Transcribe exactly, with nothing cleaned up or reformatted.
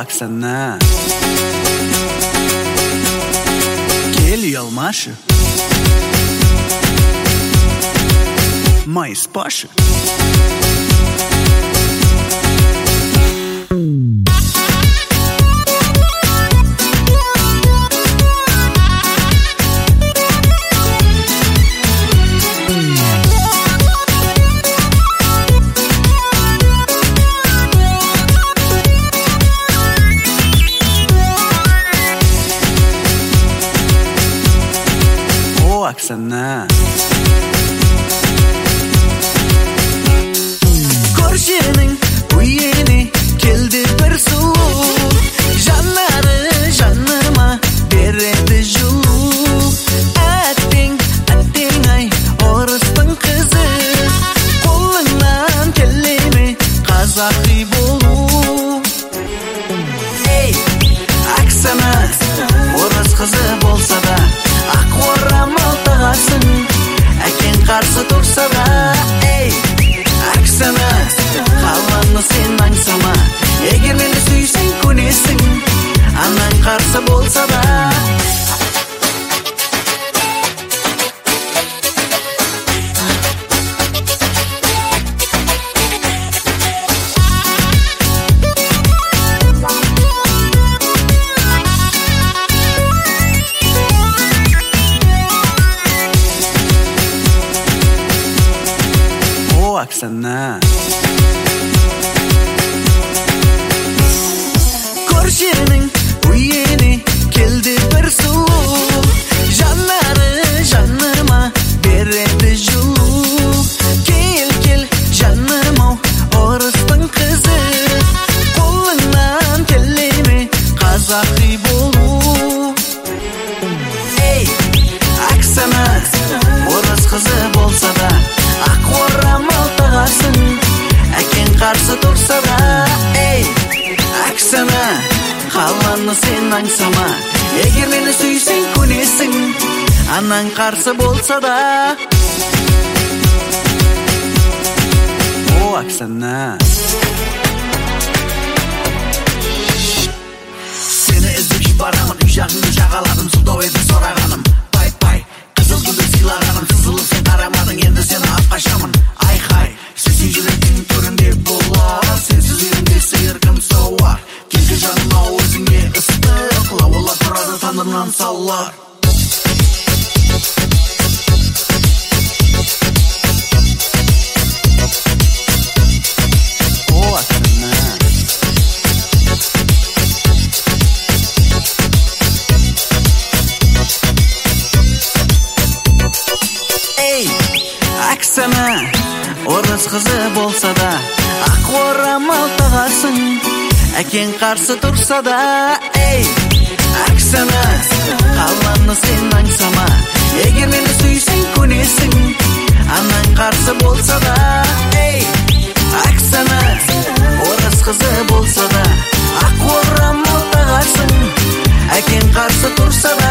Оксана, кел ұялмашы, майыспашы. Оксана, көршінің үйіне келді бір сұлу, жанары жаныма береді жылу. Әттең, әттең ай, орыстың қызы, қолыңнан келеме қазақи болу. Ей, Оксана, орыс қызы болса да, ақ орамал тағасың, әкең қарсы тұрса да. Ей, Оксана, қаланы сен аңсама, егер мені сүйсең көнесің, анаң қарсы болса да. Оксана, көршінің үйіне келді бір сұлу, жанары жаныма береді жылу. Кел, кел жаным-ау, орыстың қызы, қолыңнан келеме қазақи болу. Ей, Оксана, орыс қызы болса да, ақ орамал тағасың, әкең қарсы тұрса да. Ей, Оксана, қаланы сен аңсама, егер мені сүйсең көнесің, анаң қарсы болса да. О, Оксана, сені іздеп барамын, үй жағыңды жағаладым, сұлдау еді сорағаным. Пай, пай, қызыл гүлді сыйлағаным, сызылып сен қарамадың, енді сені апқашамын. Айхай, сен жүректің төрінде болар, сенсіз үйімде сиыркым соуар. Келді жаныма өзіңе ыстық, лауылар тұрады тандырынан саулар. О, Оксана, ей, Оксана, орыс қызы болса да, ақ орамал тағасың, әкең қарсы тұрса да. Ей, Оксана, қаланы сен аңсама, егер мені сүйсең көнесің, анаң қарсы болса да. Ей, Оксана, орыс қызы болса да, ақ орамал тағасың, әкең қарсы тұрса да.